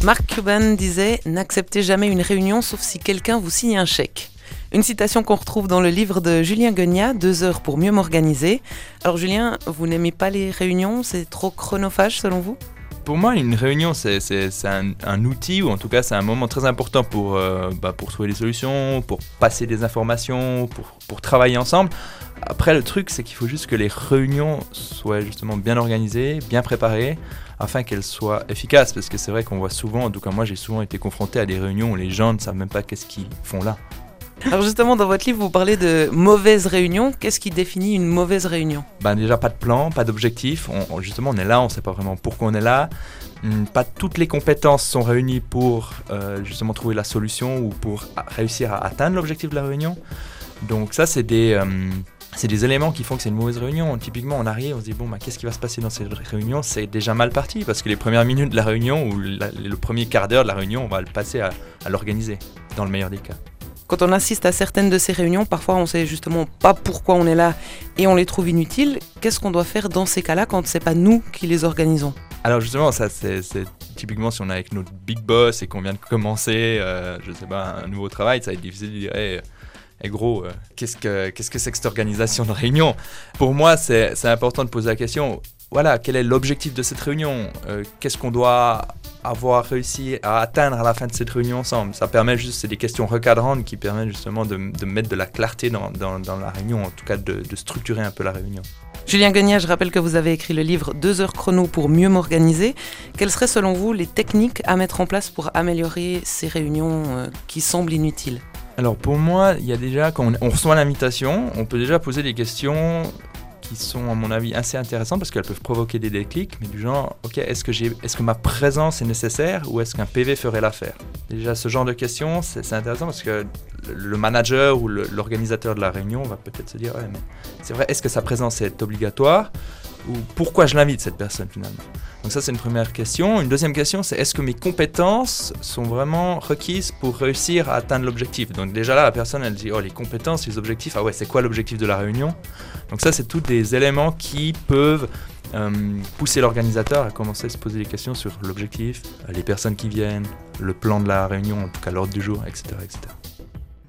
Mark Cuban disait « N'acceptez jamais une réunion sauf si quelqu'un vous signe un chèque ». Une citation qu'on retrouve dans le livre de Julien Guegnat, 2 heures pour mieux m'organiser. Alors Julien, vous n'aimez pas les réunions, c'est trop chronophage selon vous ? Pour moi, une réunion, c'est un outil, ou en tout cas, c'est un moment très important pour trouver des solutions, pour passer des informations, pour travailler ensemble. Après, le truc, c'est qu'il faut juste que les réunions soient justement bien organisées, bien préparées, afin qu'elles soient efficaces. Parce que c'est vrai qu'on voit souvent, en tout cas moi, j'ai souvent été confronté à des réunions où les gens ne savent même pas qu'est-ce qu'ils font là. Alors justement, dans votre livre, vous parlez de mauvaise réunion. Qu'est-ce qui définit une mauvaise réunion ? Déjà, pas de plan, pas d'objectif. Justement, on est là, on ne sait pas vraiment pourquoi on est là. Pas toutes les compétences sont réunies pour justement trouver la solution ou pour réussir à atteindre l'objectif de la réunion. Donc ça, c'est des éléments qui font que c'est une mauvaise réunion. Typiquement, on arrive, on se dit, qu'est-ce qui va se passer dans cette réunion ? C'est déjà mal parti, parce que les premières minutes de la réunion ou le premier quart d'heure de la réunion, on va le passer à l'organiser, dans le meilleur des cas. Quand on assiste à certaines de ces réunions, parfois on ne sait justement pas pourquoi on est là et on les trouve inutiles. Qu'est-ce qu'on doit faire dans ces cas-là quand ce n'est pas nous qui les organisons ? Alors justement, ça c'est typiquement si on est avec notre big boss et qu'on vient de commencer, un nouveau travail, ça va être difficile de dire hey, gros, qu'est-ce que c'est que cette organisation de réunion ? Pour moi, c'est important de poser la question, voilà, quel est l'objectif de cette réunion ? Qu'est-ce qu'on doit avoir réussi à atteindre à la fin de cette réunion ensemble ? Ça permet juste, c'est des questions recadrantes qui permettent justement de mettre de la clarté dans la réunion, en tout cas de structurer un peu la réunion. Julien Guegnat, je rappelle que vous avez écrit le livre 2 heures chrono pour mieux m'organiser. Quelles seraient selon vous les techniques à mettre en place pour améliorer ces réunions qui semblent inutiles ? Alors pour moi, il y a déjà, quand on reçoit l'invitation, on peut déjà poser des questions qui sont à mon avis assez intéressantes parce qu'elles peuvent provoquer des déclics, mais du genre, ok, est-ce que ma présence est nécessaire ou est-ce qu'un PV ferait l'affaire ? Déjà ce genre de questions, c'est intéressant parce que le manager ou l'organisateur de la réunion va peut-être se dire, ouais, mais c'est vrai, est-ce que sa présence est obligatoire ou pourquoi je l'invite cette personne finalement ? Donc ça c'est une première question. Une deuxième question c'est est-ce que mes compétences sont vraiment requises pour réussir à atteindre l'objectif ? Donc déjà là la personne elle dit les compétences, les objectifs, ah ouais c'est quoi l'objectif de la réunion ? Donc ça c'est tous des éléments qui peuvent pousser l'organisateur à commencer à se poser des questions sur l'objectif, les personnes qui viennent, le plan de la réunion, en tout cas l'ordre du jour, etc. etc.